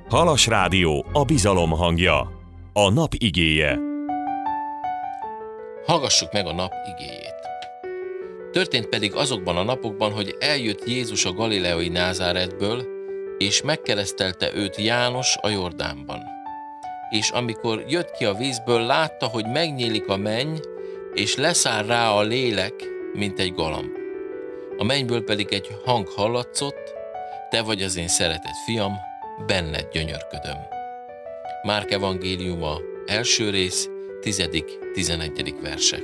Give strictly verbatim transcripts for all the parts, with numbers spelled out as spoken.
Halas Rádió, a bizalom hangja. A nap igéje. Hallgassuk meg a nap igéjét. Történt pedig azokban a napokban, hogy eljött Jézus a galileai Názáretből, és megkeresztelte őt János a Jordánban. És amikor jött ki a vízből, látta, hogy megnyílik a menny, és leszáll rá a lélek, mint egy galamb. A mennyből pedig egy hang hallatszott: te vagy az én szeretett fiam, benned gyönyörködöm. Márk evangéliuma, első rész, tizedik-tizenegyedik versek.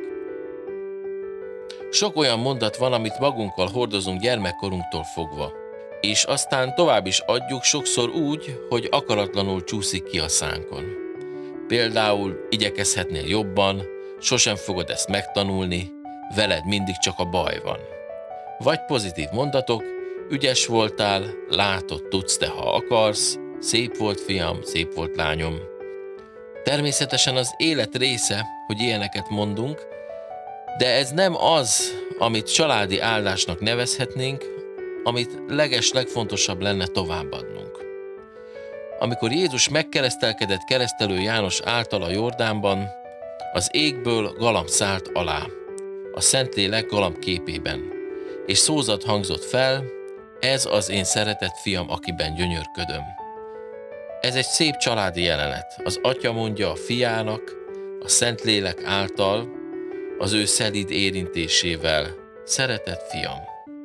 Sok olyan mondat van, amit magunkkal hordozunk gyermekkorunktól fogva, és aztán tovább is adjuk, sokszor úgy, hogy akaratlanul csúszik ki a szánkon. Például igyekezhetnél jobban, sosem fogod ezt megtanulni, veled mindig csak a baj van. Vagy pozitív mondatok: ügyes voltál, látod, tudsz te, ha akarsz, szép volt fiam, szép volt lányom. Természetesen az élet része, hogy ilyeneket mondunk, de ez nem az, amit családi áldásnak nevezhetnénk, amit leges legfontosabb lenne továbbadnunk. Amikor Jézus megkeresztelkedett keresztelő János által a Jordánban, az égből galamb szállt alá, a Szentlélek galamb képében, és szózat hangzott fel: ez az én szeretett fiam, akiben gyönyörködöm. Ez egy szép családi jelenet. Az atya mondja a fiának, a Szentlélek által, az ő szelíd érintésével: szeretett fiam.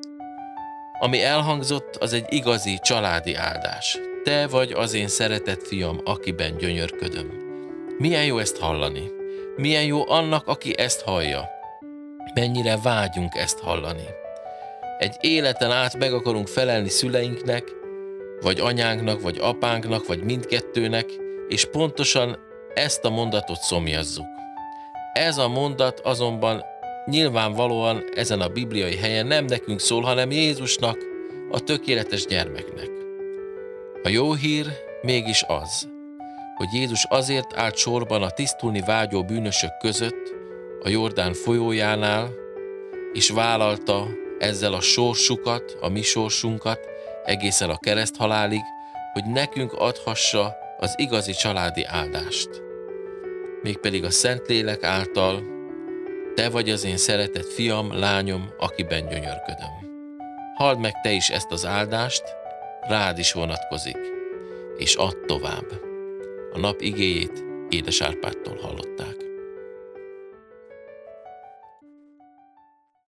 Ami elhangzott, az egy igazi családi áldás. Te vagy az én szeretett fiam, akiben gyönyörködöm. Milyen jó ezt hallani. Milyen jó annak, aki ezt hallja. Mennyire vágyunk ezt hallani. Egy életen át meg akarunk felelni szüleinknek, vagy anyánknak, vagy apánknak, vagy mindkettőnek, és pontosan ezt a mondatot szomjazzuk. Ez a mondat azonban nyilvánvalóan ezen a bibliai helyen nem nekünk szól, hanem Jézusnak, a tökéletes gyermeknek. A jó hír mégis az, hogy Jézus azért állt sorban a tisztulni vágyó bűnösök között a Jordán folyójánál, és vállalta ezzel a sorsukat, a mi sorsunkat egészen a kereszthalálig, hogy nekünk adhassa az igazi családi áldást. Mégpedig a Szentlélek által: te vagy az én szeretett fiam, lányom, akiben gyönyörködöm. Halld meg te is ezt az áldást, rád is vonatkozik, és add tovább. A nap igéjét Édes Árpádtól hallották.